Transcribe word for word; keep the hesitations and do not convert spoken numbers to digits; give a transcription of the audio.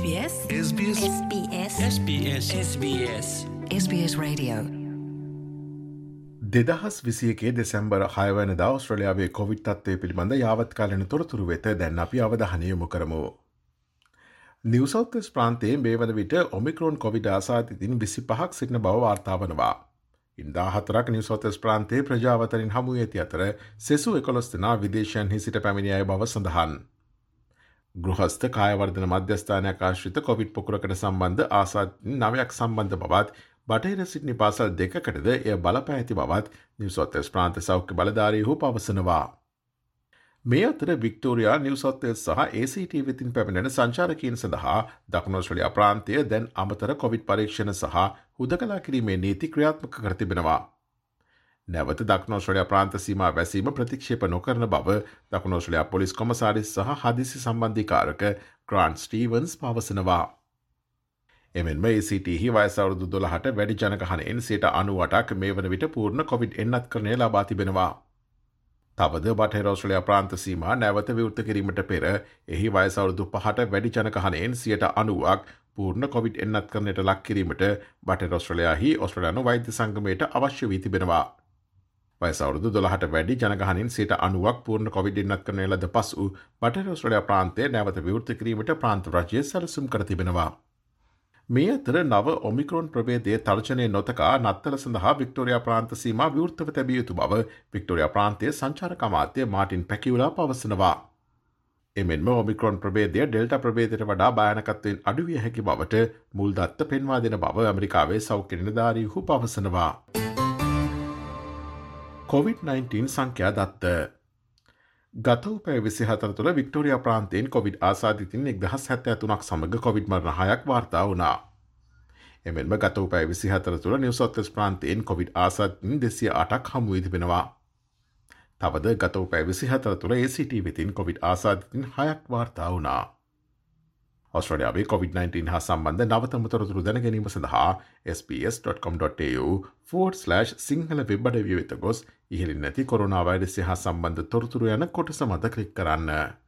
SBS SBS SBS SBS SBS SBS Radio දෙදහස් විසියකේ December හයවනදා ඔස්ට්‍රලියාවේ Covid තත්ත්වය පිළිබඳ යාවත්කාලන තොරතුරු වෙත දැන් අපි අවධානය යොමු කරමු. නිව් සවුත් වෙල්ස් ප්‍රාන්තයේ මේ වන විට ඔමික්‍රෝන් කොවිඩ් ආසාදිතින් විසි පහක් සිටින බව වාර්තා වනවා. ඉන්දා හතරක් නිව් සවුත් වෙල්ස් ප්‍රාන්තයේ ප්‍රජාවතරින් හමු ඇති අතර සෙසු එකොළොස් දෙනා විදේශයන්හි සිට පැමිණි අය බව සඳහන්. ගෘහස්ථ කායවර්ධන මධ්‍යස්ථානයක් ආශ්‍රිත කොවිඩ් පොකුරකට සම්බන්ධ ආසාදිතින් නවයක් සම්බන්ධ බවත් බටහිර සිඩ්නි පාසල් දෙකකටද එය බලපෑ ඇති බවත් නිව් සවුත් වෙල්ස් ප්‍රාන්ත සෞඛ්‍ය බලධාරීහු පවසනවා. මේ අතර වික්ටෝරියා නිව් සවුත් වෙල්ස් සහ ඒ සී ටී වෙතින් පැමිණෙන සංචාරකයන් සඳහා දකුණු ඔස්ට්‍රේලියා ප්‍රාන්තය දැන් අමතර කොවිඩ් පරීක්ෂණ සහ හුදකලා කිරීමේ නීති ක්‍රියාත්මක කර තිබෙනවා. නැවත දකුණු ඔස්ට්‍රේලියා ප්‍රාන්ත සීමා වැසීම ප්‍රතික්ෂේප නොකරන බව දකුණු ඔස්ට්‍රේලියා පොලිස් කොමසාරිස් සහ හදිසි සම්බන්ධීකාරක ග්‍රාන්ට් ස්ටීවන්ස් පවසනවා. එමෙන්ම ඒ සී ටී හි වයස අවුරුදු දොළහට වැඩි ජනගහනයෙන් සියයට අනූඅටක් මේ වන විට පූර්ණ කොවිඩ් එන්නත්කරණය ලබා තිබෙනවා. තවද බටහිර ඔස්ට්‍රේලියා ප්‍රාන්ත සීමා නැවත විවෘත කිරීමට පෙර එහි වයස අවුරුදු පහට වැඩි ජනගහනයෙන් සියයට අනූවක් පූර්ණ කොවිඩ් එන්නත්කරණයට ලක් කිරීමට බටහිර ඔස්ට්‍රේලියාහි ඔස්ට්‍රේලියානු වෛද්‍ය සංගමයට අවශ්‍ය වී තිබෙනවා. වයස අවුරුදු දොළහට වැඩි ජනගහනයෙන් සියයට අනූවක් පූර්ණ කොවිඩ් එන්නත්කරණය ලද පසු බටහිර ඔස්ට්‍රේලියා ප්‍රාන්තය නැවත විවෘත කිරීමට ප්‍රාන්ත රජය සැලසුම් කර තිබෙනවා. මේ අතර නව ඔමික්‍රෝන් ප්‍රභේදයේ තර්ජනය නොතකා නත්තල සඳහා වික්ටෝරියා ප්‍රාන්ත සීමා විවෘතව තැබිය යුතු බව වික්ටෝරියා ප්‍රාන්තයේ සංචාරක අමාත්‍ය මාටින් පැකියුලා පවසනවා. එමෙන්ම ඔමික්‍රෝන් ප්‍රභේදය ඩෙල්ටා ප්‍රභේදයට වඩා භයානකත්වයෙන් අඩු විය හැකි බවට මුල් දත්ත පෙන්වා දෙන බව ඇමරිකාවේ සෞඛ්‍ය නිලධාරීහු පවසනවා. කොවිඩ් නයින්ටීන් සංඛ්‍යා දත්ත ගත වූ පැය විසිහතර තුළ වික්ටෝරියා ප්‍රාන්තයෙන් කොවිඩ් ආසාදිතින් එක්දහස් හැත්තෑ තුනක් සමග කොවිඩ් මරණ හයක් වාර්තා වුණා. එමෙන්ම ගත වූ පැය විසිහතර තුළ නිව් සවුත් වෙල්ස් ප්‍රාන්තයෙන් කොවිඩ් ආසාදිතින් දෙසිය අටක් හමු වී තිබෙනවා. තවද ගත වූ පැය විසිහතර තුළ ඒ සී ටී වෙතින් කොවිඩ් ආසාදිතින් හයක් වාර්තා වුණා. ඔස්ට්‍රේලියාවේ කොවිඩ් නයින්ටීන් හා සම්බන්ධ නවතම තොරතුරු දැන ගැනීම සඳහා S B S dot com dot A U forward slash Sinhala web අඩවිය වෙත ගොස් ඉහළින් නැති කොරෝනා වෛරසය හා සම්බන්ධ තොරතුරු යන කොටස මත ක්ලික් කරන්න.